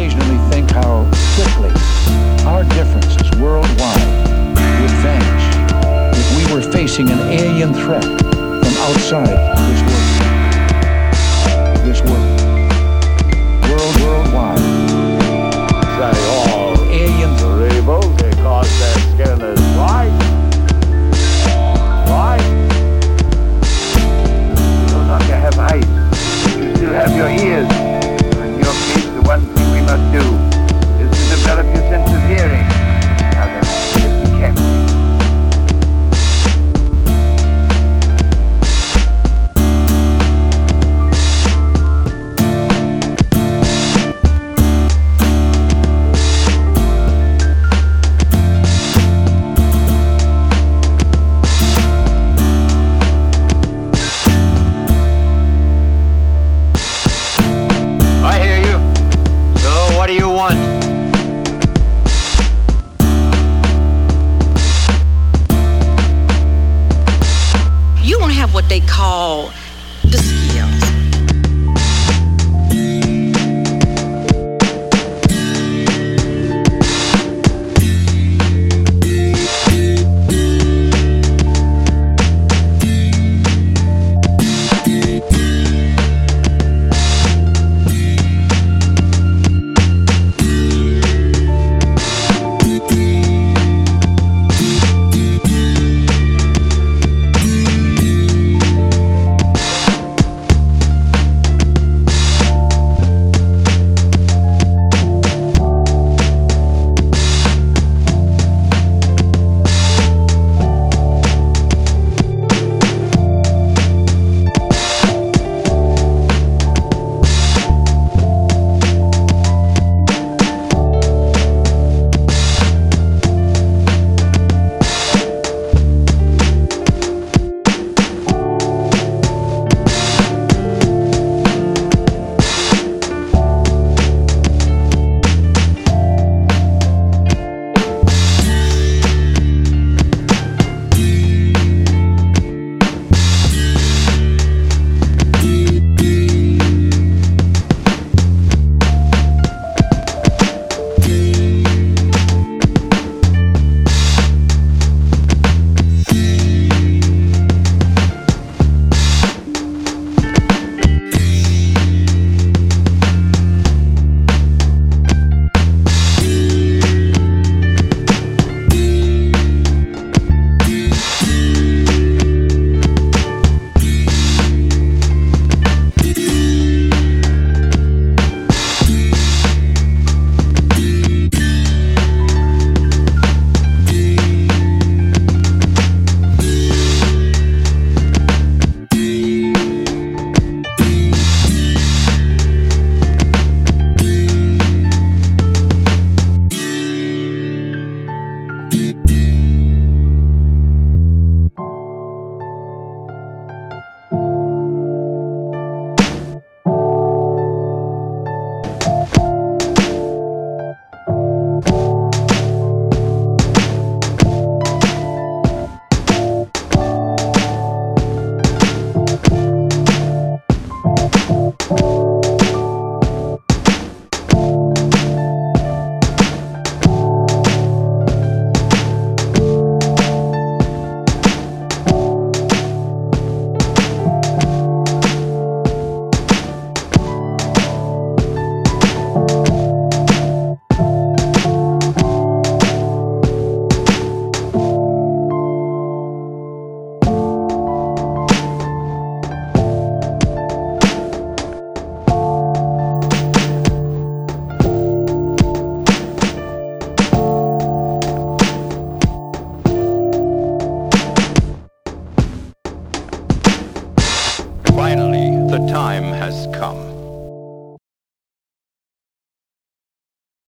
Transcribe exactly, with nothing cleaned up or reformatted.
occasionally think how quickly our differences worldwide would vanish if we were facing an alien threat from outside this world. This world. World, worldwide. Say all Aliens are evil because their skin is white. White? No longer have eyes. You still have your ears. In your case, the one thing we must do is to develop your sense of hearing. Now then, listen carefully. What do you want? You don't have what they call the skills. Finally, the time has come.